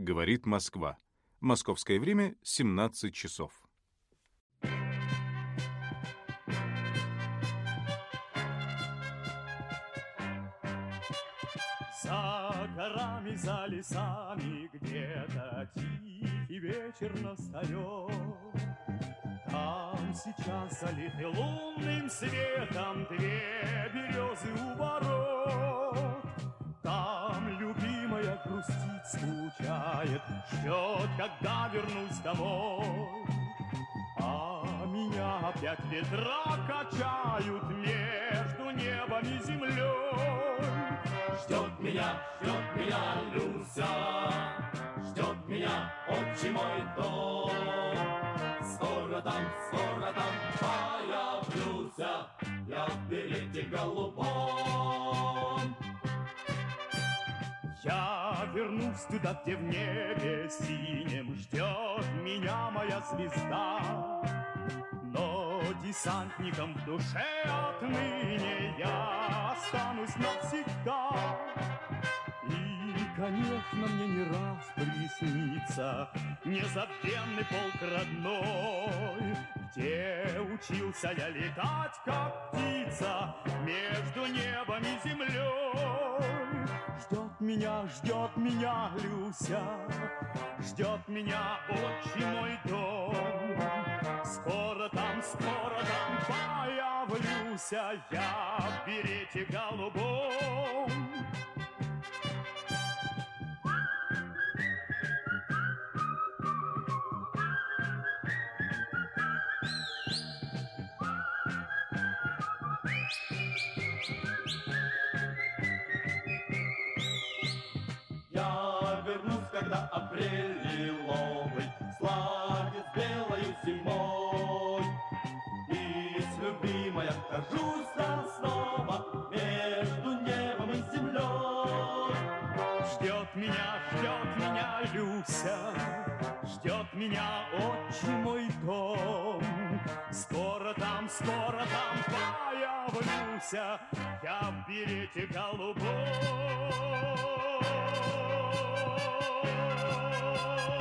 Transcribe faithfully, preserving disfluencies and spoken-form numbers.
Говорит Москва. Московское время семнадцать часов. За горами, за лесами где-то тихий вечер настает. Там сейчас залиты лунным светом две березы у ворот. Там любимая грустит, скучает, ждет, когда вернусь домой. А меня опять ветра качают между небом и землей. Ждет меня, ждет меня Люся, ждет меня отчий мой дом. Скоро там, скоро там появлюсь я в берете голубом. Я вернусь туда, где в небе синем ждет меня моя звезда. Но десантником в душе отныне я останусь навсегда. И, конечно, мне не раз приснится незабвенный полк родной, где учился я летать, как птица, между небом и землей. Ждет меня, ждет меня Люся, ждет меня отчий мой дом. Скоро там, скоро там появлюсь я в берете голубом. Я вернусь, когда апрель лиловый сладит с белою зимой. И с любимой окажусь там снова между небом и землей. Ждет меня, ждет меня Люся, ждет меня отчий мой дом. Скоро там, скоро там появлюсь я в берете голубом.